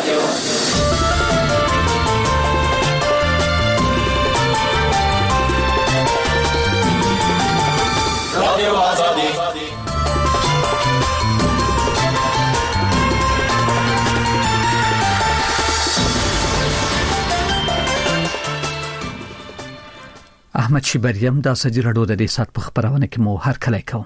احمد شیبریم د ازادي راډیو د دې سات په خبرونه کې مو هر کله کوم.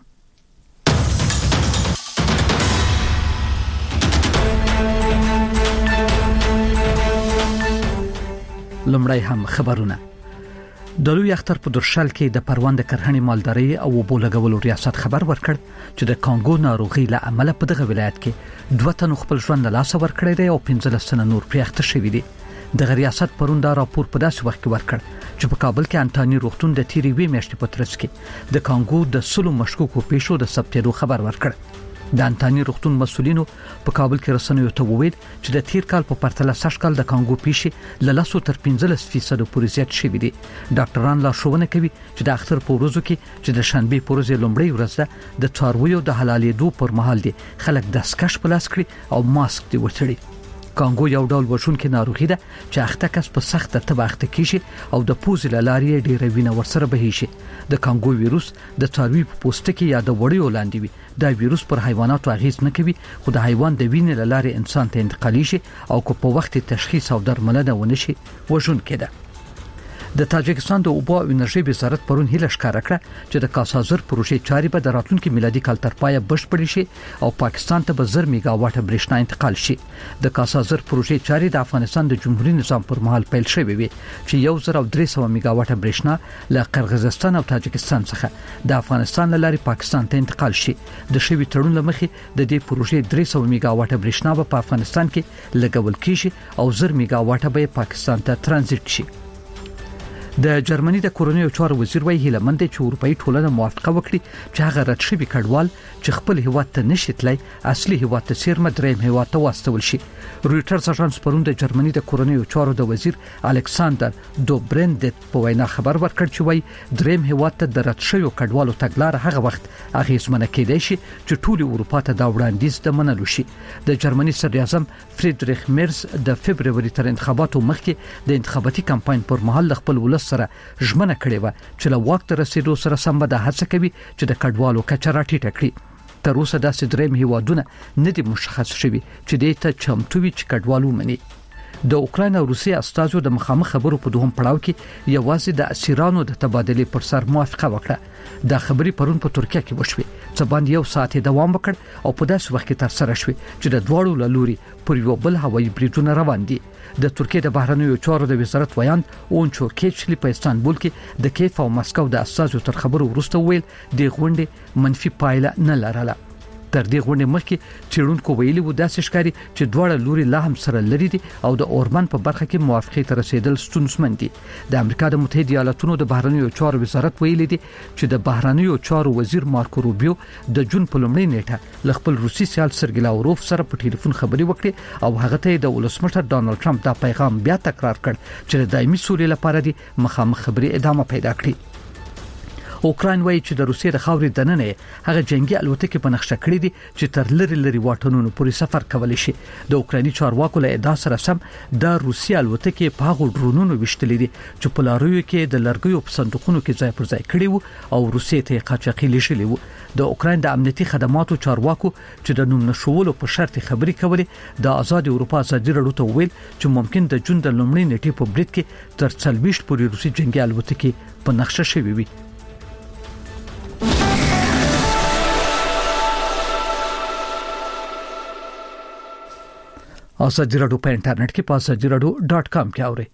لومړی هم خبرونه. د لوی اختر په درشل کې د پروند کرهنې مالداري او بولګولو ریاست خبر ورکړ چې د کانګو ناروغي له امله په دغه ولایت کې 2 تن خپل ژوند له لاسه ورکړی دی او 15 تن نور پریخته شوی دي. د ریاست پرون دا راپور په داسې وخت کې ورکړ چې په کابل کې انټونی روغتون د تیری وی میاشتې په ترڅ کې د کانګو د سلو مشکوکو پیښو د ثبتېدو خبر ورکړ. د انټونی روغتون مسؤلینو په کابل کې رسنیو ته وویل چې د تیر کال په پرتله سږ کال د کانګو پیښې له 10 تر 15% پورې زیات شوې دي. ډاکټران لا شوونه کوي چې د اختر په ورځو کې چې د شنبه په ورځ لومړی ورځ د څارویو د حلالېدو پر مهال دي خلک دستکش په لاس کړي او ماسک دی وتړي. کانګو یو ډول وژونکې ناروغي ده چې اخته کس په سخت تباخته کیږي او د پوزې لارې ډیره وینه ورسره بهيشي. د کانګو ویروس د څاروي په پوستکي یا د وړیو لاندې وي. دا ویروس پر حیواناتو اغیز نه کوي خو د حیوان د وینې لارې انسان ته انتقالي شي او کو په وخت تشخیص او درملنه ونشي وژونکې ده. د تاجکستان د اوبو او انرژي وزارت پرون هیله ښکاره کړه چې د کاسازر پروژې چاري به د راتلونکي میلادي کال تر پایه بشپړې شي او پاکستان ته به 1000 میگا واټ برېښنا انتقال شي. د کاسازر پروژې چاري د افغانستان د جمهوریت نظام پر مهال پیل شوې وي چې 1300 میگا واټ برېښنا له قرغیزستان او تاجکستان څخه د افغانستان لاري پاکستان ته انتقال شي. د شوی تړون لمخې د دې پروژې 300 میگا واټ برېښنا په افغانستان کې لګول کیږي او 1000 میگا واټ به پاکستان ته ترانزیت شي. د جرمني د کورونیو چارو وزیر وایي هیلمند چې اروپאי ټولنه موافقه وکړي چې هغه رد شوی کډوال چې خپل هیواد ته نشیتلای اصلي هیواد ته سیرمه دریم هیواد ته واستول شي. رويټرز اژانس پرون د جرمني د کورونیو چارو د وزیر الکساندر دوبرندت په وینا خبر ورکړ چې وایي دریم هیواد ته د رد شوی کډوالو تګلار هغه وخت اغیزمنه کېدای شي چې ټول اروپا ته دا وړاندیز د منلو شي. د جرمني صدر اعظم فریدریخ میرز د فبرवरी تر انتخاباتو مخکې د انتخاباتي کمپاین پر مهال خپل ولس سره ژمنه کړې و چې له وخت رسیدو سره سم به هڅه کوي چې د کډوالو کچه راټیټه کړي. تر اوسه داسې دریم هیوادونه نه دي مشخص شوي چې دې ته چمتو وي چې کډوالو مني. د اوکراین او روسیې استازو د مخامخ خبرو په دوهم پړاو کې یوازې د اسیرانو د تبادلې پر سر موافقه وکړه. دا خبري پرون په ترکیه کې وشوي چې باندې یو ساعت دوام وکړ او په داسې وخت کې تر سره شوي چې د دواړو لوري پر یو بل هوایي بریدونه روان دي. د ترکیه د بهرنیو چارو د وزارت ویان اونچو کېچلی په استانبول کې د کیف او مسکو د استازو تر خبرو وروسته ویل د غونډې منفي پایله نه لرله. تر دې غونډې مخکې چیرونکو ویلي و داسې ښکاري چې دواړه لوري لا هم سره لري دي او د اورمن په برخه کې موافقه ته رسیدل ستونزمن دي. د امریکا د متحده ایالاتونو د بهرنیو چارو وزارت ویلي دي چې د بهرنیو چارو وزیر مارکو روبیو د جون په لومړۍ نیټه ل خپل روسي سیال سرګی لاوروف سره په ټلیفون خبري وکړي او هغه ته د ولسمشر ډانلډ ټرمپ دا پیغام بیا تکرار کړ چې د دایمي سولې لپاره دي مخامخ خبري ادامه پیدا کړي. اوکراین وایي چې د روسیې د خاورې دننه هغه جنگي الوتکې په نقشه کړې دي چې تر لری واټونو پورې سفر کولی شي. د اوکرایني چارواکو له ادعا سره سم د روسیې الوتکې په هغو ډرونونو وشتلې دي چې په لارویو کې د لرګیو په صندوقونو کې ځای پر ځای کړي وو او روسیې ته قاچاقي لېږلي وو. د اوکراین د امنیتي خدماتو چارواکو چې د نوم نشولو په شرط خبري کولې د آزاد اروپا ازادي راډیو ته ویل چې ممکن د جون د لومړۍ نیټې په برید کې تر 40 پورې روسي جنگي الوتکې په نقشه شوي وي. ازادي راډیو په انټرنیټ کې په azadieradio.com کې اورئ.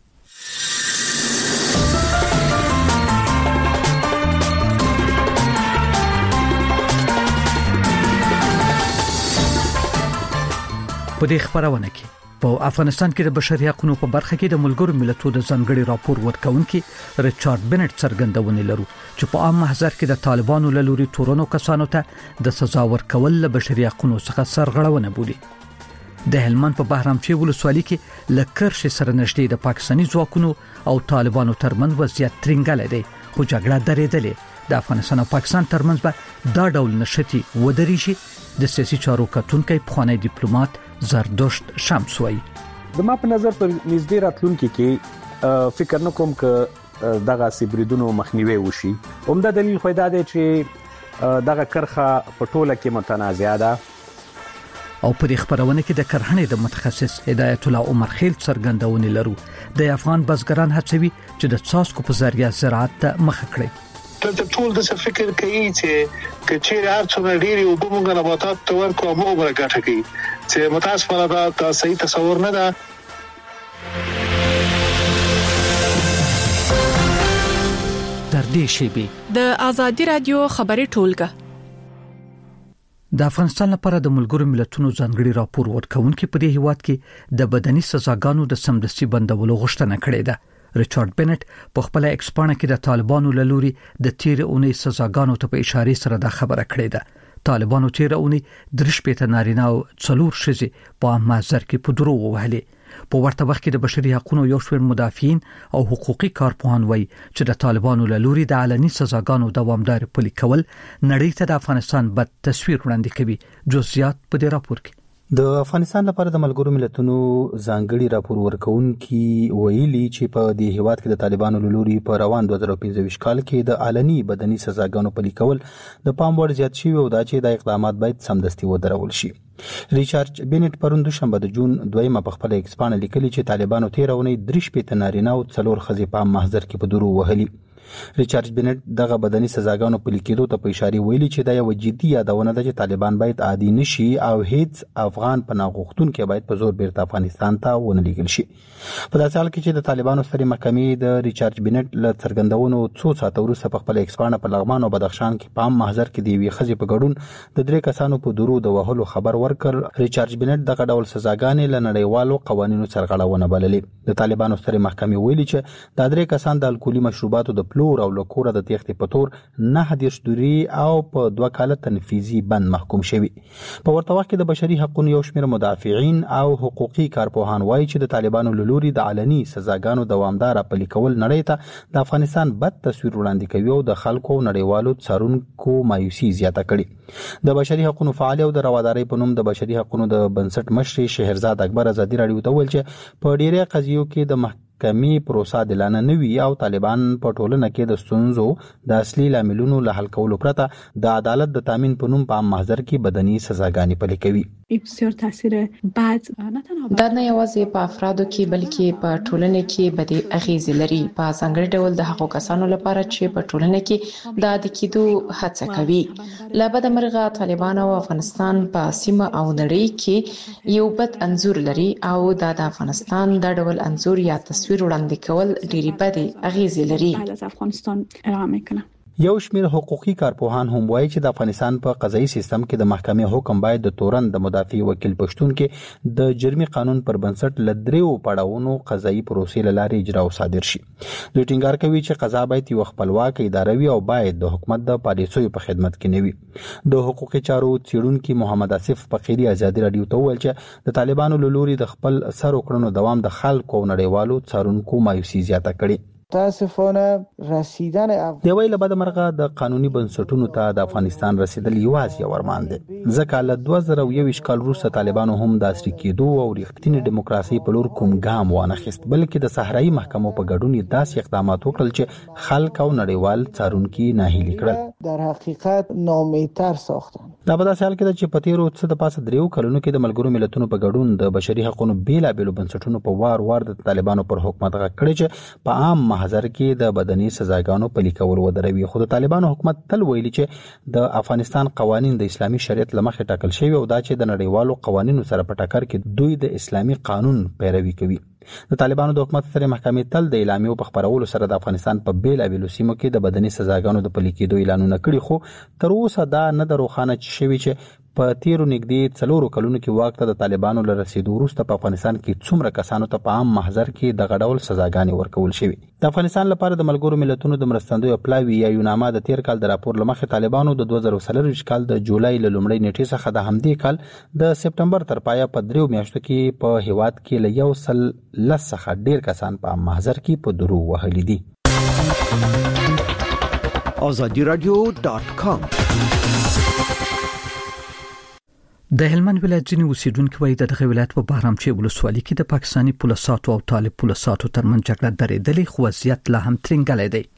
په دې خبرونه کې په افغانستان کې د بشري حقوقو په برخه کې د ملګرو ملتونو د ځانګړي راپور ورکونکي ریچارډ بنټ څرګندونه لري چې په عام محضر کې د طالبانو له لوري تورونو کسانو ته د سزا ورکول له بشري حقوقو څخه سرغړونه بولي. د هلمند په بهرامچی ولسوالۍ کې لکرش سره نږدې د پاکستاني ځواکونو او طالبانو ترمنځ وضعیت ترنګل دی خو جګړه درېدلې. د افغانستان او پاکستان ترمنځ به دا ډول نشتی ودرېږي. د سیاسي چارو کتونکي پخوانی ډیپلوماټ زردشت شمس وایي زما په نظر پر نږدې راتلونکي کې فکر نکوم ک دغه سیبریدونو مخنیوي وشي. همدا دلیل خو دا دی چې دغه کرخه په ټوله کې متنازعه ده. او په دې خبرونه کې د کرهڼې د متخصص هدایت الله عمر خیل څرګندونې لرو. د افغان بزګران هڅوي چې د څاڅکو په ذریعہ زراعت ته مخه کړي. ته ټول د څه فکر کوي چې کچېر هر څومره ډېری وګمږه نباتات تور کوو موږ ورګټه کوي چې متاسفانه دا صحیح تصور نه ده. در دې شیبي د ازادي رادیو خبري ټولګه د افغانستان لپاره د ملګرو ملتونو ځانګړي راپور ورکونکي په دې هیواد کې د بدني سزاګانو د سمدستي بندولو غوښتنه کړې ده. ریچارډ بنټ په خپل ایکسپانه کې د طالبانو لوري د تیر اونۍ سزاګانو ته په اشاره سره دا خبره کړې ده. طالبانو تیر اونۍ 3 نارینه او 4 ښځې په محضر کې په دروغ وهلې. په ورته وخت کې د بشري حقوقو یو شمېر مدافعین او حقوقي کارپوهان وایي چې د طالبانو لوري د علني سزاګانو دوامدار پلي کول نړۍ ته د افغانستان بد تصویر وړاندې کوي. جزئیات په دې راپور کې. د افغانستان لپاره د ملګرو ملتونو ځانګړي راپور ورکونکي ویلي چې په دې هیواد کې د طالبانو لوري په روان 2015 کال کې د علني بدني سزاګانو پلي کول د پام وړ زیات شوی او دا چې د اقدامات باید سمدستي ودرول شي. ریچارډ بنټ پرون دوشنبه د جون 2 په خپل ایکسپانه لیکلي چې طالبانو تیر اونۍ 3 نارینه او 4 ښځې په محضر کې په درو وهلي. ریچارډ بنټ دغه بدني سزاګانو پلي کېدو ته په اشاره ویلي چې دا یو جدي یادونه ده چې طالبان باید عادي نشي او هیڅ افغان پناه غوښتونکي باید په زور بیرته افغانستان ته ونه لیږل شي. په داسې حال کې چې د طالبانو سترې محکمې د ریچارډ بنټ له څرګندونو څو ساعته وروسته په خپل ایکسپانه په لغمان او بدخشان کې په محضر کې د یوې ښځې په ګډون د 3 کسانو په درو د وهلو خبر ورکړ. ریچارډ بنټ دغه ډول سزاګانې له نړیوالو قوانینو سرغړونه بللې. د طالبانو سترې محکمې ویلي چې دا 3 کسان د الکولي مشروباتو د پلور او لکوره د تېښتې په تور 9 دوري او په 2 کاله تنفيذي بند محکوم شوي. په ورته وخت کې د بشري حقوقو یو شمېر مدافعین او حقوقي کارپوهان وایي چې د طالبانو لوري د علني سزاګانو دوامدار پلي کول نړۍ ته د افغانستان بد تصویر وړاندې کوي او د خلکو نړیوالو څارونکو مایوسي زیاته کړي. د بشري حقوقو فعال او د روادارۍ په نوم د بشري حقوقو د بنسټ مشر شهرزاد اکبر ازادي رادیو ته ویل چې په ډیره قضیو کې د کمی پروسه دلانه نوي او طالبان په ټولنه کې د ستونزو د اصلي لاملونو له حل کولو پرته د عدالت د تامین په نوم په محضر کې بدني سزاګانې پلي کوي. بسیار تاثیر بد دا نه یوازې په افرادو کې بلکې په ټولنه کې بدې اغیزې لري. په څنګه ډول د هغو کسانو لپاره چې په ټولنه کې د عادي کېدو هڅه کوي. له بد مرغه طالبان او افغانستان په سیمه او نړۍ کې یو بد انځور لري او د افغانستان د ډول انځور یا تصویر وړاندې کول ډېری بدې اغیزې لري. از افغانستان ارائه میکنه. یو شمېر حقوقي کارپوهان هم وایي چې د افغانستان په قضایي سیستم کې د محکمې حکم باید د تورن د مدافع وکیل پښتون کې د جرمي قانون پر بنسټ ل 3 پړاوونو قضایي پروسې لارې اجرا او صادر شي. دوی ټینګار کوي چې قضا باید یو خپلواک اداره وي او باید د حکومت د پالیسیو په خدمت کې نه وي. د حقوقي چارو څېړونکي محمد اسف فقيري ازادي رادیو ته ویل چې د طالبانو لوري د خپل سر وکړنو دوام د خلکو او نړیوالو څارونکو مایوسي زیاته کړي. متاسفانه رسیدن د ویل بد مرغه د قانوني بنسټونو ته د افغانستان رسیدل یوازې یو ارمان دی. ځکه له 2021 کال وروسته طالبانو هم د عصري کېدو او رښتینې دیموکراسي په لور کوم ګام وانخیست، بلکې د صحرایي محکمو په ګډون داسې اقدامات وکړل چې خلک او نړیوال څارونکي ناهیلي کړل. در حقیقت ناامیدتر ساختن. دا په داسې حال کې چې په تیرو څه د پاسه 3 کلونو کې د ملګرو ملتونو په ګډون د بشري حقوقو بیلابېلو بنسټونو په وار د طالبانو پر حکومت غږ کړی چې په عام محضر کې د بدني سزاګانو پلي کول ودروي. خو د طالبانو حکومت تل ویلي چې د افغانستان قوانين د اسلامي شریعت لمخې ټاکل شوی او دا چې د نړیوالو قوانینو سره په ټکر کې دوی د اسلامي قانون پیروي کوي. د طالبانو د حکومت سره محکمې تل د اعلامیو په خبرولو سره د افغانستان په بیلابېلو سیمو کې د بدني سزاګانو د پلي کېدو اعلانونه کړي، خو تر اوسه دا نه د روښانه شوی چې په تیرو نږدې 4 کلونو کې واک ته د طالبانو له رسیدو وروسته په افغانستان کې څومره کسانو ته په عام محضر کې د غډول سزاګانې ورکول شوی. د افغانستان لپاره د ملګرو ملتونو د مرستندوی پلاوی یا یونامه د تیر کال د راپور لمخې طالبانو د 2023 کال د جولای له لومړۍ نیټې څخه د همدې کال د سپټمبر تر پایه په 3 میاشتو کې په هیواد کې له 110 څخه ډیر کسان په عام محضر کې په درو وهلي دي. azadiradio.com د هلمند ولایت ځینې اوسیدونکو وایي د دغه ولایت په بهرامچی ولسوالۍ کې د پاکستاني پولیسو او طالب پولیسو ترمنځ جګړه درېدلې خو وضعیت لا هم ترنګلې دی.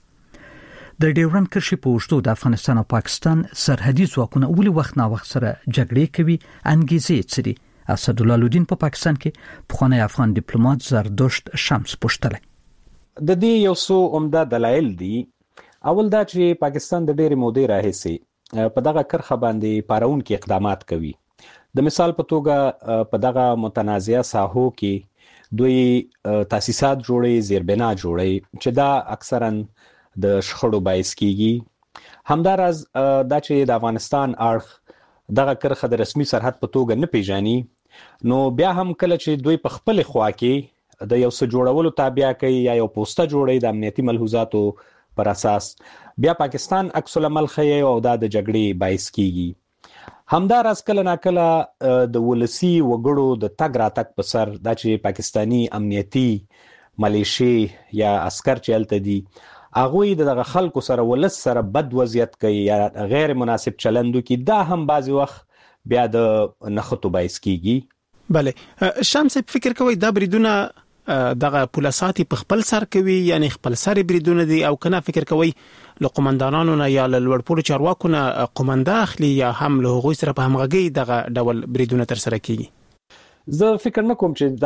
د ډیورند کرښې په اوږدو د افغانستان او پاکستان سرحدي ځواکونه ولې وخت نا وخت سره جګړې کوي؟ انګیزې څه دي؟ اسدالله لودین په پاکستان کې پخوانی افغان ډیپلوماټ زردشت شمس پوښتنه. د دې یو څو عمده دلایل دي. اول دا چې پاکستان د ډېرې مودې راهیسې په دغه کرښه باندې پارونکي اقدامات کوي. د مثال په توګه په دغه متنازعه ساحو کې دوی تاسیسات جوړي، زیربنا جوړي چې دا اکثرا د شخړو باعث کیږي. همدارز دا چې د افغانستان اړخ دغه کرښه د رسمي سرحد په توګه نه پیژني، نو بیا هم کله چې دوی په خپل خوا کې د یو څه جوړولو تابع کوي یا یو پوسټه جوړي د امنیتي ملحوظاتو پر اساس، بیا پاکستان عکس العمل ښیي او دا د جګړې باعث کیږي. همدارس کله ناکله د ولسی وګړو د تګ راتګ په سر دا چې پاکستانی امنیتي ملیشي یا عسكر چلته دي، هغه د خلکو سره ولس سره بد وضعیت کوي یا غیر مناسب چلندو کې، دا هم بعضی وخت بیا د نخښتو باعث کیږي. بله شمس فکر کوي دا بریدونه دغه پولیساتي په خپل سر کوي، یعنی خپل سر بریدونه دي، او کنه فکر کوي له قومندانانو نه یا له لوړپوړو چارواکو نه قومنده اخلي یا هم له هغوی سره په همغږي دغه ډول بریدونه تر سره کیږي؟ زه فکر نه کوم چې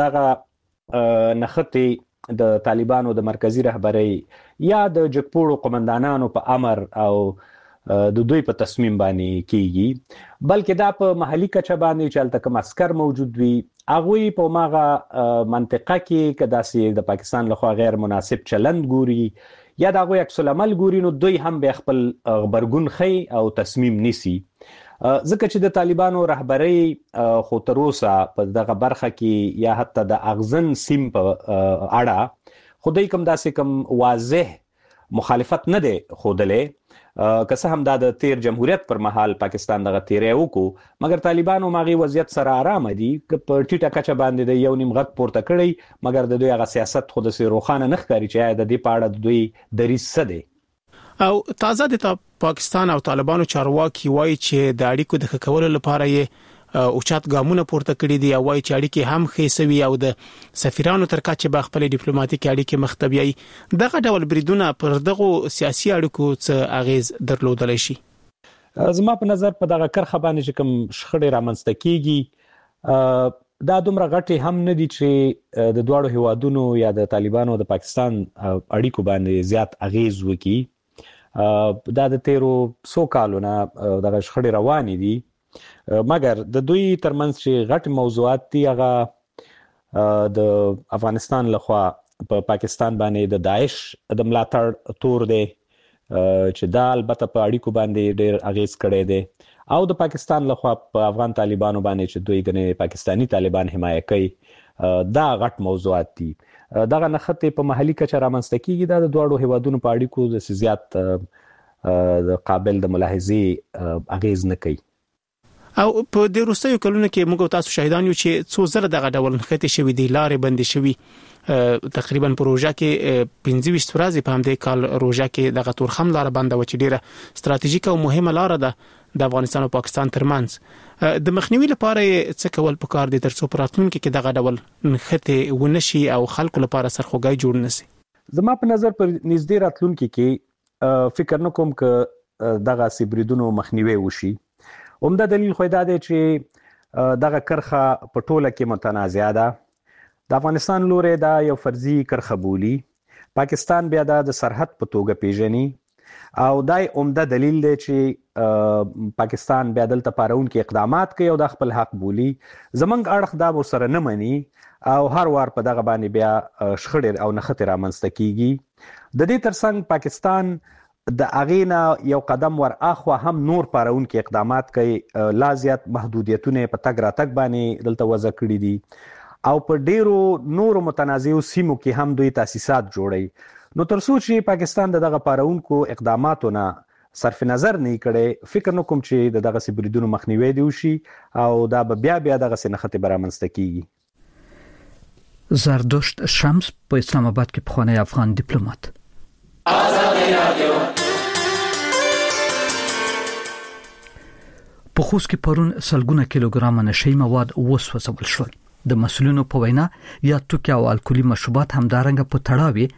دغه نخښتې د طالبانو د مرکزی رهبری یا د جګپوړو قومندانانو په امر او د دوی په تصمیم باندې کیږي، بلکې دا په محلي کچه باندې چې هلته کوم عسكر موجود وي هغوی په ماغه منطقه کې که داسې د پاکستان لخوا غیر مناسب چلند ګوري یا د هغوی عکس العمل ګوري، نو دوی هم بیا خپل غبرګون ښیي او تصمیم نیسي. ځکه چې د طالبانو رهبری خو تر اوسه په دغه برخه کې یا حتی د اغزن سیم په اړه خو دوی کوم داسې کوم واضح مخالفت نه دی ښودلی، که څه هم دا د تیر جمهوریت پر مهال پاکستان دغه تیری وکړو، مګر طالبانو ماغي وضعیت سره آرام دي که په ټیټه کچه باندې د یو نیم غږ پورته کړی، مګر د دوی هغه سیاست خو د روښانه نه ښکاري چې د دې په اړه د دوی دریځ څه دی. او تازه د پاکستان او طالبانو چارواکي وایي چې د اړیکو د ښه کولو لپاره یې اوچت ګامونه پورته کړي دي، او وایي چې اړیکې هم ښې سوي او د سفیرانو تر کچه به خپل ډیپلوماټیک اړیکې مختبیي. دغه ډول بریدونه پر دغه سیاسي اړیکو څه اغیز درلودلی شي؟ زما په نظر په دغه کرښه باندې چې کوم شخړې رامنځته کیږي دا دومره غټي هم نه دي چې د دواړو هیوادونو یا د طالبانو او د پاکستان اړیکو باندې زیات اغیز وکړي. دا د تیرو څو کالو نه دغه شخړې روانې دي، مګر د دوی ترمنځ چې غټ موضوعات دي هغه د افغانستان لخوا په پاکستان باندې د داعش د ملاتړ تور دی چې دا البته په اړیکو باندې ډېر اغیز کړی دی، او د پاکستان لخوا په افغان طالبانو باندې چې دوی غنې پاکستانی طالبان حمایت کوي، دا غټ موضوعات دي. دغه نخښتې په محلي کچه رامنځته کیږي، دا د دواړو هیوادونو په اړیکو د زیات د قابل د ملاحظې اغیز نه کوي. او په د روسیو کلونو کې موږ تاسو شاهدان یو چې څو زره دغه ډول نښتې شوي دي، لارې بندې شوي، تقریبا په روژه کې 25 ورځې په همدې کال روژه کې دغه تورخم لاره بنده و چې ډیره ستراتیژیکه او مهمه لاره ده د افغانستان او پاکستان ترمنځ. د مخنیوي لپاره څه کول پکار دي ترڅو په راتلونکي کې دغه ډول نښتې ونشي او خلکو لپاره سرخوږی جوړ نشي؟ زما په نظر پر نږدې راتلونکي کې فکر نه کوم که دغه سیبریدونو مخنیوي وشي. عمده دلیل خو دا دی چې دغه کرښه په ټوله کې متنازعه ده. د افغانستان لوري دا یو فرضي کرښه بولی، پاکستان بیا د سرحد په توګه پیژني، او دای عمده دلیل دی چې پاکستان بیا دلته پارونکي اقدامات کوي او د خپل حق بولی. زمنګ اړخ دا ورسره نه مني او هر وار په دغه باندې بیا شخړې او نښتې رامنځته کیږي. د دې ترڅنګ پاکستان د اغینا یو قدم ور اخوا هم نور پارونکي اقدامات کوي، لا زیات محدودیتونه په تګ راتګ باندې دلته وضع کړي دي، او په ډیرو نورو متنازعو سیمو کې هم دوی تاسیسات جوړي. نو تر څو چې پاکستان دغه پارونکو اقداماتو نه صرف نظر نه کړي، فکر نه کوم چې دغه سیبریدونو مخنیوي دی وشي او دا بیا دغه نښتې برامنځته کیږي. زردشت شمس په اسلام آباد کې پخوانی افغان ډیپلوماټ. په خوست کې پرون سلګونه کیلوګرام نشي مواد وسوځول شول. د مسؤلینو په وینا یا توکي او الکولي مشروبات همدارنګه په تړاوي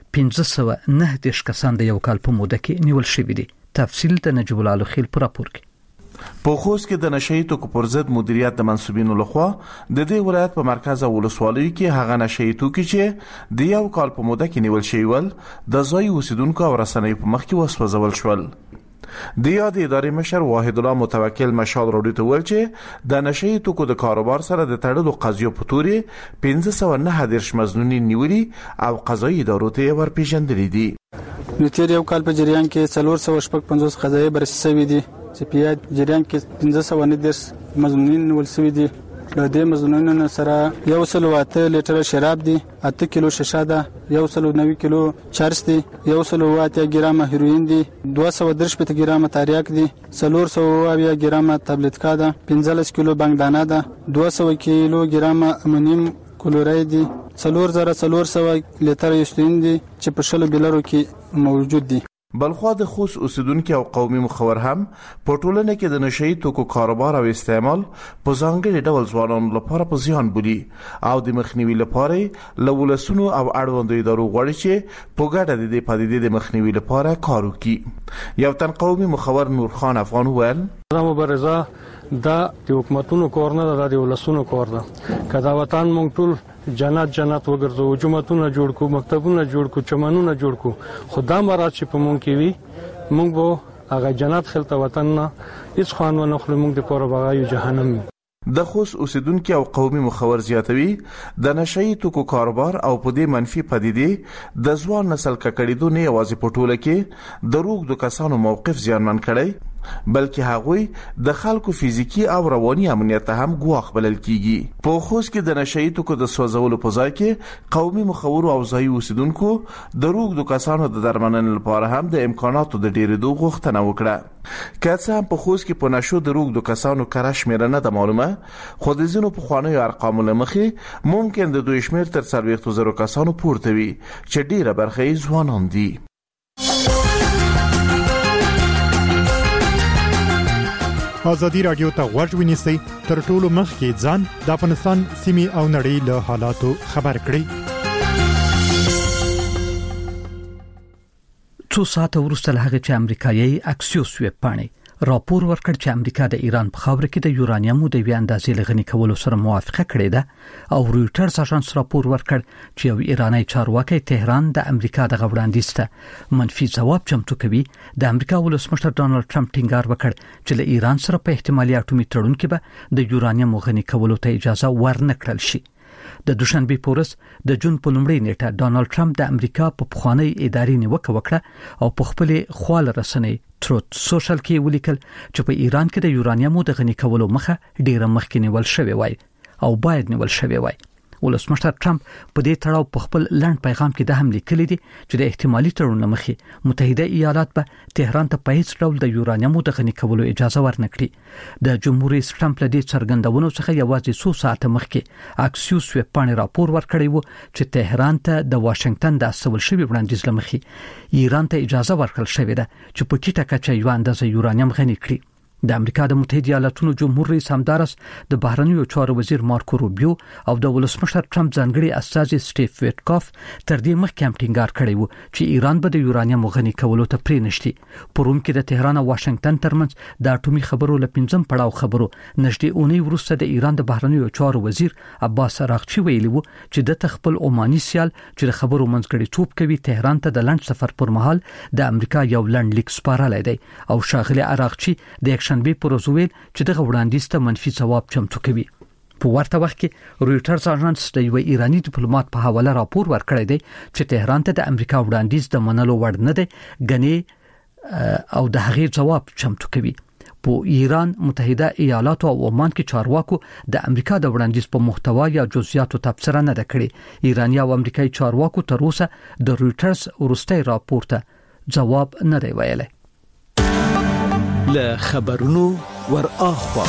1509 کسان د یو کال په موده کې نیول شوي دي. تفصیل د نجیب الله لخیل پر راپور کې. په خوست کې د نشئی توکو پر ضد مدیریت د منسوبینو لخوا د دې ولایت په مرکز او ولسوالۍ کې هغه نشئی توکي چې د یو کال په موده کې نیول شوي ول د ځای اوسیدونکو او رسنیو په مخ کې وسوځول شول. د یاد ادارې مشر واحد الله متوکل مشال راډیو ته ویل چې د نشئی توکو د کاروبار سره د تړلو قضیو په تورې 1509 مزنونی نیولي او قضایي ادارو ته ورپېژندلې دي. نو تیر یو کال په جریان کې 450 قضایي بررسي شوې دي چې په یاد جریان کې 1509 مزنونین نیول شوي دي. له دې مزنونینو سره 108 لیټر شراب دي، 8 کیلو شیشه ده، 190 کیلو چرس دي، 108 ګرام هیروین دي، 230 ګرام تریاک دي، 420 ګرام تابلتکا ده، 15 کیلو بنگدانه ده، 200 کیلو ګرام امونیم کلوراید دي، 4400 لیټر یوستین دي چې په شلو بیلرو کې موجود دي. بلخوا د خوست اوسیدونکو او قومي مخور هم په ټولنه کې د نشئی توکو کاروبار او استعمال په ځانګړي ډول ځوانانو لپاره په زیان بولي او د مخنیوي لپاره لولسونو او اړوندو ادارو غواړي چې په ګډه د دې پدیدې د مخنیوي لپاره کار وکړي. یو تن قومي مخور نور خان افغان ویل دا مبارزه دا د حکومتونو کور نه ده، د ولسونو کور ده. کدا وطن مونږ ټول جنت وګرځو، جمعتونه جوړ کو، مکتبونه جوړ کو، چمنونه جوړ کو، خدا مراد چې په مونږ کې وي مونږ به هغه جنت خلته وطن نه هیڅ خوان ونه خلو مونږ د پوره بغایو جهنم. د خوست اوسیدونکو او قومي مخور زیاتوي د نشئی توکو کاروبار او په دې منفي پدیدې د ځوان نسل ککړېدو نه یوازې په ټوله کې د روغ د کسانو موقف زیانمن کړي بلکې هغوی د خلکو فزیکی او رواني امنیت هم ګواښ بلل کیږي. په خوست کې د نشئی توکو د سوځولو په ځای کې قومي مخور او ځای اوسیدونکو د روغ د کسانو د درملنې لپاره هم د امکاناتو د ډیرېدو غوښتنه وکړه. که څه هم په خوست کې په نشو د روغ د کسانو کره شمیره نه ده معلومه، خو د ځینو پخوانیو ارقامو له مخې ممکن د دوی شمیر تر 40,000 کسانو پورته وي چې ډیره برخه یې ځوانان دي. ازادي رادیو ته غوږ ونیسئ، تر ټولو مخکې ځان د افغانستان سیمې او نړۍ له حالاتو خبر کړئ. څو ساعته وروسته له هغه چې امریکایي اکسیوس ویب پاڼې راپور ورکړ چې امریکا د ایران په خاوره کې د یورانیمو د وی اندازې لغنی کولو سره موافقه کړې ده او رویټرز اژانس راپور ورکړ چې یو ایرانی چارواکي تهران د امریکا د غوړاندیز ته منفي ځواب چمتو کوي. د امریکا ولسمشر ډانلډ ټرمپ ټینګار وکړ چې له ایران سره په احتمالي اټومي تړون کې به د یورانیمو غنی کولو ته اجازه ورنکړل شي. د دوشنبه پورس د جون په لومړۍ نیټه ډانلډ ټرمپ د امریکا په پخوانی اداري نیوکه وکړه او په خپل خپل رسنۍ تروت سوشل کې ولیکل چې په ایران کې د یورانیمو د غنی کولو مخه ډیره مخکې نیول شوې وای او باید نیول شوې وای. ولسمشر ټرمپ په دې تړاو په خپل لنډ پیغام کې د هم لیکلي دي چې د احتمالي تړون لمخې متحده ایالات به تهران ته په هیڅ ډول د یورانیمو د غنی کولو اجازه ورنکړي. د جمهور رئیس ټرمپ له دې څرګندونو څخه یوازې څو ساعته مخکې اکسیوس ویب پاڼې راپور ورکړی و چې تهران ته د واشنگټن د استول شوی وړاندیز لمخې ایران ته اجازه ورکړل شوې ده چې په ټیټه کچه یو اندازه یورانیم غنی کړي. د امریکا د متحده ایالاتونو جمهور رئیس همدارس د بهرنیو چارو وزیر مارکو روبیو او د ولسمشر ټرمپ ځانګړي استازي سټیف ویټکاف تر دې مخکې هم ټینګار کړی و چې ایران به د یورانیم غنی کولو ته پرېنشتي. په روم کې د تهران او واشنگټن ترمنځ د اټومي خبرو له 5م پړاو خبرو نږدې اونۍ وروسته د ایران د بهرنیو چارو وزیر عباس اراغچی ویلي و چې د خپل عماني سیال چې د خبرو منځګړی توپ کوي تهران ته د لند سفر پر مهال د امریکا یو لند لیک سپارلی دی او شاغلي اراغچی د یکشنبه پر ورځ ویل چې د وړاندیز ته منفي ځواب چمتو کوي. په ورته وخت کې رویټرز اژانس د یو ایرانی ډیپلوماټ په حواله راپور ورکړی دی چې تهران ته د امریکا وړاندیز د منلو وړ نه دی غني او د هغې ځواب چمتو کوي. په ایران، متحده ایالاتو او عمان کې چارواکو د امریکا د وړاندیز په محتوا یا جزئیاتو تبصره نه ده کړې. ایرانی او امریکایي چارواکو تر اوسه د رویټرز وروستي راپور ته ځواب نه دی ویلی. له خبرونو ور اخوا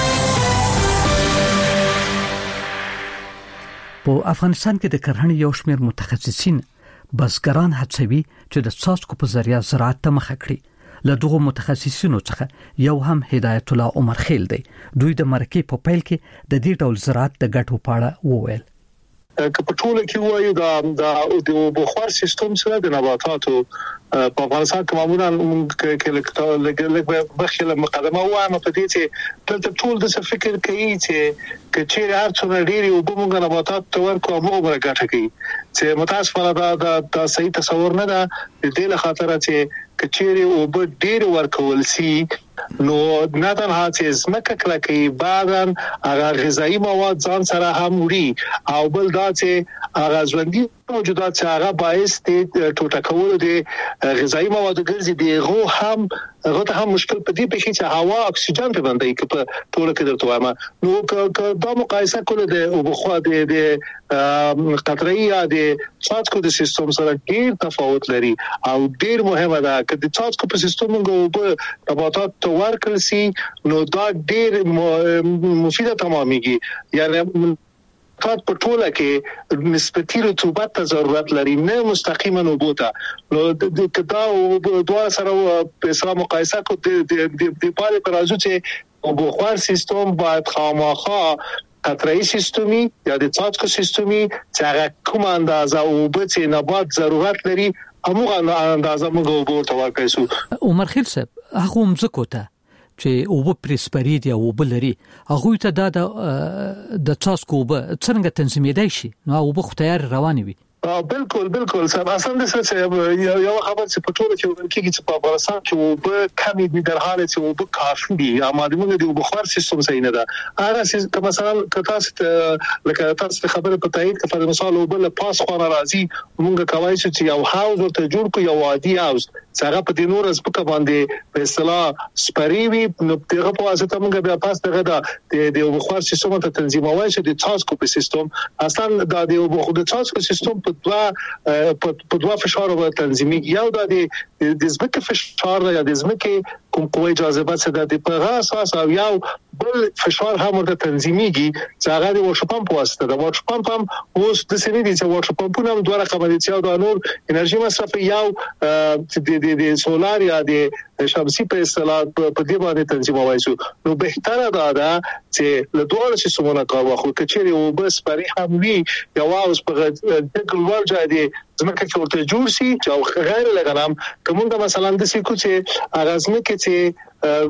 په افغانستان کې د کرهڼې یو شمېر متخصصین بزګران هڅوي چې د څاڅکو په ذریعہ زراعت ته مخه کړي. له دغه متخصصینو څخه یو هم هدایت الله عمر خیل دی. دوی د مرکې په پیل کې د دې ډول زراعت د ګټو په اړه وویل. که په ټوله کې وایو د بخار سیستم سره د نباتاتو په افغانستان کې معمولا لږ بخیله مقدمه وایم په دې چې ټول د فکر کوي چې چیرې هر څومره ډېری وبمږه نباتات ته ورکو موږ ورګټه کوي چې متاسفانه دا صحیح تصور نه ده. د دې له خاطر چې کچېرې وب ډېر ورکول سي نو نه تنها چې زمکه کلکې بعدن هغه غذایی مواد ځان سره هم وړي او بل دا چې هغه ژوندۍ موجودات چې هغه باعث د ټوټه کولو د غذایی مواد ګرځي دی هغه هم مشکل په دې پېښې چې هوا اکسیجن په باندې کې په ټوله کې درته وایم. نو دا مقایسه کول د وبخوا د قطري یا د څاڅکو د سیستم سره ډېر تفاوت لري او ډېر مهمه ده چې د څاڅکو په سیستم کې نباتات ته ورکړل سي نو دا ډېر مفیده تمامېږي. یعنی په ټوله کې نسبتي رطوبت ته ضرورت لري نه مستقیما وبوته. نو د کدا او دوه سره په سره مقایسه کو د پاره پر راځو چې بخار سیستم باید خامخا قطره‌ای سیستمي یا د څاڅکو سیستمي چې هغه کوم اندازه وبته نبات ضرورت لري همغه اندازه موږ وبورته ورکړو. عمر خیل صاحب هغه مزکو ته چې او پریسپرید یا او بلري هغه ته د څاڅکو څنګه تنظیمېدای شي نو او په تیار رواني وي. بالکل صاحب اصلا د څه یو خبر چې په ټوله کې چې په افغانستان کې وب کمی دي در حال چې وب کافي دي اما د موږ د بخار سیستم صحیح نه ده. هغه مثلا لکه تاسو خبره په تایید کې پر مثال وب له پاس خو راځي موږ کوي چې یو هاوس ورته جوړ کو یو عادي هاوس څنګه په دې نور از په باندې په اصطلاح سپریوي نو دغه په واسطه موږ بیا پاس دغه د بخار سیستم ته تنظیموي چې د څاڅکو په سیستم اصلا د څاڅکو سیستم په دوه فشار باندې تنظیمي یو د ځمکې فشار یا د ځمکې کوم قوه جاذبه څخه د په اساس او یو بل فشار هم ورته تنظیمیږي چې هغه د واټر پمپ واسطه د واټر پمپ هم اوس د سینې دي چې واټر پمپونه هم دوه رقم دي چې د نور انرژي مصرف یو د سولار یا د شمسي په اصطلاح په دې باندې تنظیموي شو. نو بهتره ده چې له دوه سیستمونو کار واخلو کچېري او بس پرې هم وی یو اوس په دغه ورځ دی زمکه چې ورته جوړ شي چې غیر لګنام کومه مثلا د سکو چې اغازمه کې چې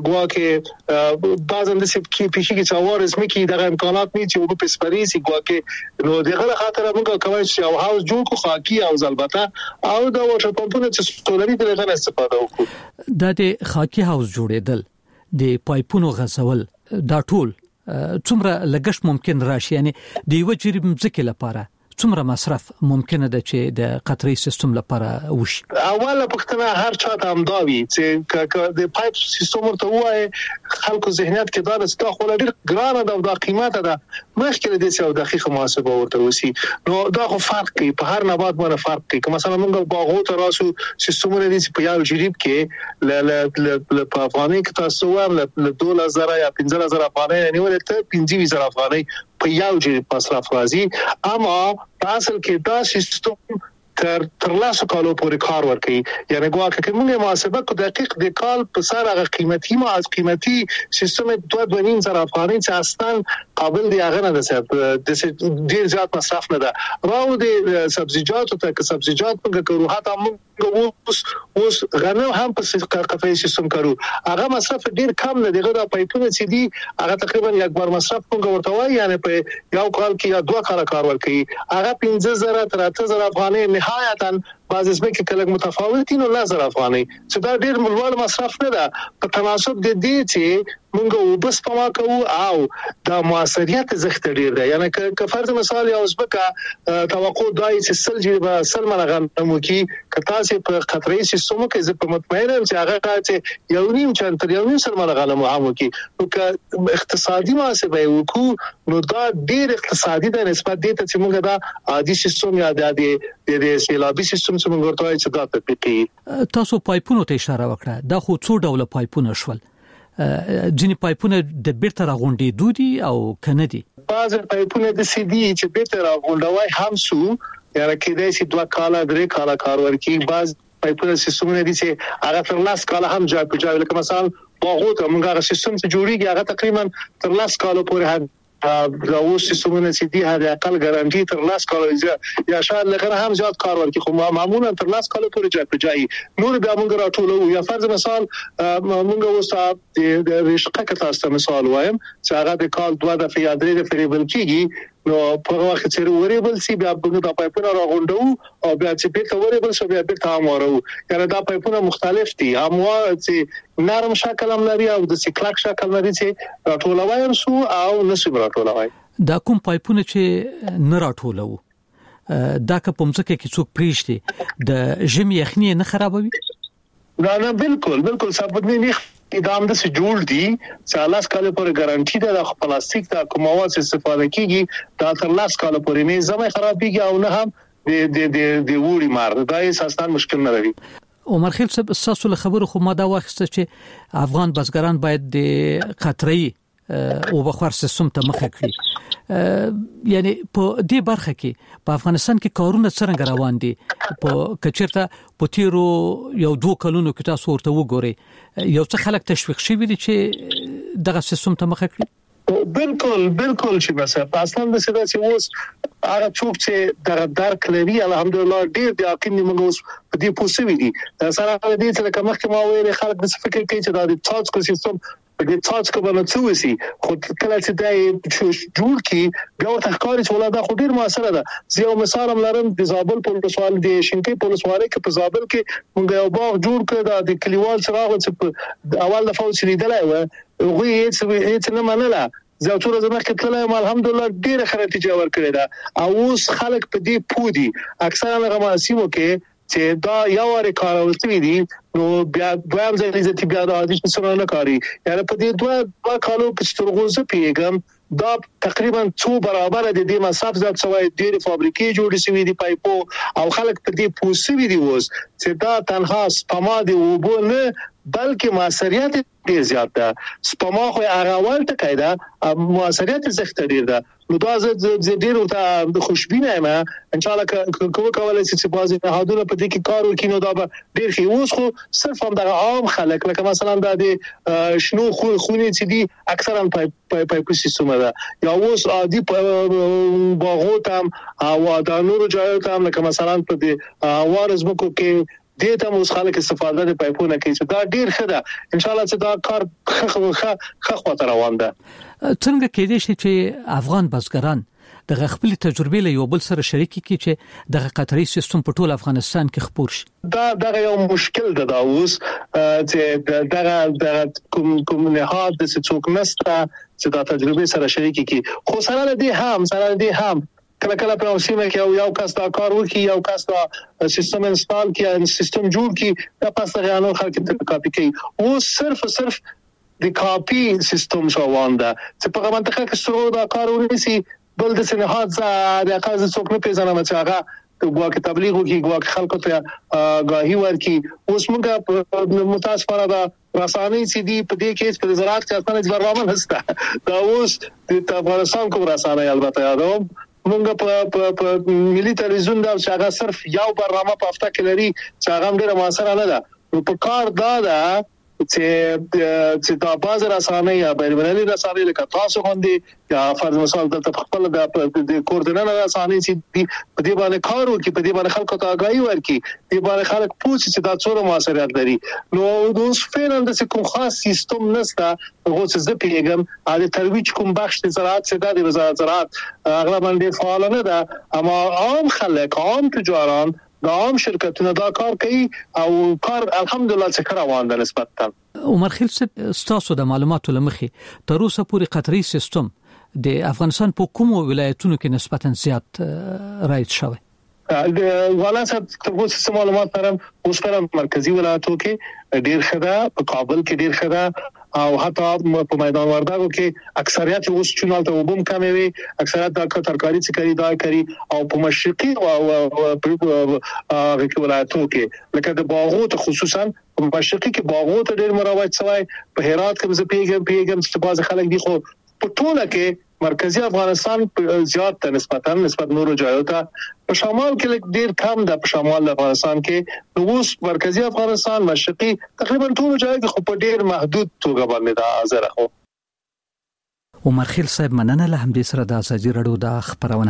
ګواکه بعضن د سپ کې پیشي کې څوار اسمه کې د امکانات نه چې وګ پسپریسي ګواکه نو دغه خاطر موږ کوي چې او هاوس جوړ کو خاکي او زلبته او د واټر پمپونو چې سولري دغه استفاده وکړو. د خاکي هاوس جوړېدل د پایپونو غسول دا ټول څومره لګښت ممکن راشي یعنی د یو جریب مځکه لپاره څومره مصرف ممکنه ده چې د قطري سیستم لپاره وشي. اوله پختنه هر چا ته امداوي چې د پایپ سیستم ورته وای خلکو ذهنیت کې دا ست خو ډیر ګرانه ده او د قیمته ده مخکې د دې یو دقیقه محاسبه ورته وسی نو دا خو فرق کوي په هر نبات باندې فرق کوي. مثلا موږ باغو ته راسو سیستمونه دي په یو جریب کې ل په افغاني کې تاسو ور ل 2000 یا 15000 افغاني نیول ته 25000 افغاني په یو جریب مصرف راځي اما اصل کې دا سیستم تر لاسو کالو پورې کار ورکړي یعنی ګواکه کې موږ محاسبه کو دقیق د کال په سره هغه قیمتي سیستم 2.5 زره افغاني چې اصلا قابل دی هغه نه ده د ډیر زیات مصرف نه ده راو د سبزیجات ته سبزیجات موږ کوو حتی موږ اوس غنم هم په قفای سیستم کوو هغه مصرف ډیر کم نه دی د پایپونو چې دی هغه تقریبا یک بار مصرف موږ ورته وایي یعنی په یو کال کې یا دوه کال کار ورکړي هغه 15000 تر 8000 افغاني نهایتاً بعض اسمه کې کله متفاوتین او نظر افغاني چې دا ډیر ملوال مصرف نه ده په تناسب د دې چې موږ وبس پما کوو او د موثریت زخت ډیر ده یعنی که فرض مثال یا اوسبکه توقع دای چې سل جریبه سل منغم کې کتا چې په خطري سیستم کې زه په مطمئنم چې هغه چې یو نیم چنتر یو نیم سل منغم مهمو کې نو که اقتصادي محاسبه وکړو نو دا ډیر اقتصادي ده نسبت دې ته چې موږ دا عادي سیستم یا د سیلابي سیستم څنګه ورته چې دا تطبیقي. تاسو پایپونو ته اشاره وکړه دا خو څو ډول پایپونه شول ځینې پایپونه د بیرته راغونډې دودي او کنه دي بعض پایپونه د سي دي چې بیرته راغونډوي هم سو یاره کې د سي 2 کال 3 کال کار ورکی بعض پایپونه سیستمونه دي چې هغه تر لاس کاله هم جای په جای لکه مثلا باغوت موږ سیستم چې جوړیږي هغه تقریبا تر لاس کاله پورې دا اوس سیستمونه چې دي هغه اقل ګارانټي تر لاس کاله یا شاید لغه هم زیات کار ورکړي خو معمولا تر لاس کاله پورې جای په جای نور بیا موږ راټولو یا فرض مثال موږ اوس د رشقه کې تاسو مثال وایم چې هغه د کال 2 دفعې یا 3 دفعې بل کیږي نو په وخت چې وریبل سی بیا موږ د پایپونو راغونډو او بیا چې په وریبل شو بیا په امورو یعنی دا پایپونه مختلف دي اموا چې نرم شکل هم لري او د سیکلاک شکل لري چې راټولوي شو او نشي راټولوي دا کوم پایپونه چې نه راټولو دا که په مځکه کې څوک پریشتي د ژمي یخني نه خرابوي نه بالکل ثابت نه ادام د سجول دي چې لاس کاله پر ګارانټي ده د پلاستیک د کوموات استفاده کیږي دا تر لاس کاله پورې نه زمای خرابېږي او نه هم د ووري مار دا اساساً مشکل نه لري عمر خیل صاحب تاسو له خبرو خو ما دا واخسته چې افغان بزګران باید د قطري او بخار سیستم ته مخه کړی یعنی په دې برخه کې په افغانستان کې کارونه څنګه روان دي په کچرته په تیرو یو 2 کلونو کې تاسو ورته وګورئ یو څه خلک تشویق شوي دي چې دغه سیستم ته مخه کړی بالکل چې مثلا اصلا د څه چې اوس هغه څوک چې درک لري الحمدلله ډیر د اقین موږ اوس په دې پوسوي دي سره دې چې کوم مخکې ما ویل خلک د فکر کوي چې د تاچ کو سیستم د تاچ کو باندې څه وسی خو کله چې دا جوړ کی بیا ورته ښکاري چې ولاده خو ډیر موثره ده زه مثال هم لرم د زابل په سوال دی شینکې په سوال کې په زابل کې موږ یو باغ جوړ کړ د کلیوال څراغ چې اول دفعه چې لیدلای و هیڅ نه منله زه ټول زما کې تلم الحمدلله ډیره ښه نتیجه ورکړې ده او اوس خلک په دې پودي اکثره هغه ماسیمو کې چې دا یو اړ کارول شوی دي نو بیا دویم ځل چې بیا د عادي څه نه کوي یعنی په دې دوه کالو کې سترغوزه پیګم دا تقریبا 2 برابر د دې مصرف زیات شوی ډېر فابریکې جوړې شوې دي پایپو او خلک په دې پوسوي دي اوس چې دا تنها سپما دي وبو نه بلکې موثریت ډیر زیات ده سپما خو هغه ول ټکای ده موثریت زښت ډیر ده نو دا زه ډیر ته د خوشبینه یم ان شاء الله کوم کولای چې بازي نهادونه په دې کې کار وکړي نو دا به ډیر ښه اوس خو صرف هم د عام خلک لکه مثلا د شنو خونې چې دي اکثرا پایپ سیستم ده یا اوس عادي باغوت هم او د نورو ځایو ته لکه مثلا په دې وارز بکو کې دې ته اوس خلک استفاده د پایپونو کوي چې دا ډیر ښه ده ان شاء الله چې دا کار خخ روان ده څنګه کېدې شي چې افغان بزګران د خپل تجربې له یو بل سره شریک کی چې د قطري سیستم په ټول افغانستان کې خپور شي دا یو مشکل ده دا اوس چې دا کوم نهاد د څوک نسته چې دا تجربه سره شریک کی خو سره دې هم کله په سیمه کې یو کس دا کار وکي یو کس دا سیستم انسټال کړي سیستم جوړ کړي دا پس غانو خلک ته کاپی کوي او صرف د کاپی سیستم شوان ده چې په منطقه کې سره دا کار ونیسي بل د سنهاد د اقاز څوک نه پیژنم چې هغه ګواکې تبلیغ وکي ګواکې خلکو ته غاهي ورکي اوس موږ متاسفانه دا رسانې چې دي په دې کې په زراعت کې اصلا ځوړوامن هسته دا اوس د افغانستان کوم رسانې البته یادوم موږ په ملي تلویزیون دا چې هغه صرف یو برنامه په هفته کې لري چې هغه ډیره موثره نه ده په کار دا ده چې دا باز رسانه یا بین‌المللي رسانه لکه تاسو باندې یا فرض مثال د خپل د کوردینر رسانه چې په دې باندې کار وکړي په دې باندې خلکو ته آگاهي ورکړي دې باندې خلک پوښتنه چې دا څوره موثریت لري نو اوس فعلا د کوم خاص سیستم نشته هغه څه زه پیګم د ترویج کوم بخش د زراعت څخه د وزارت زراعت اغلب ډیر فعال نه ده اما عام خلک عام تجاران د عام شرکتونو دا کار کوي او کار الحمدلله څخه روان ده نسبتا عمر خیل تاسو د معلوماتو لمخې تر اوسه پورې قطري سیستم د افغانستان په کومو ولایتونو کې نسبتا زیات رایج شوی د ولایت تاسو معلومات ترم اوس پر مرکزی ولایتونو کې ډیر خدا په کابل کې ډیر خدا او حتی په میدان وردګو کې اکثریت اوس چونال ته وبم کمې وي اکثریت د ترکاری څخه دا کوي او په مشرقي او په ولایتونو کې لکه د باغوت خصوصا په مشرقي کې باغوت ډیر مروج شوی په هرات کې زه پیګم چې باز خلک دي خو په ټوله کې مرکزی افغانستان زیات نسبت نورو جایو ته په شمال کې ډیر کم ده. په شمال افغانستان کې اوس مرکزی افغانستان مشرقي تقریبا ټول جای کې خو په ډیر محدود توګه باندې دا حاضر خو. عمر خیل صاحب مننه له همدې سره د ازادي رادیو د خبرونه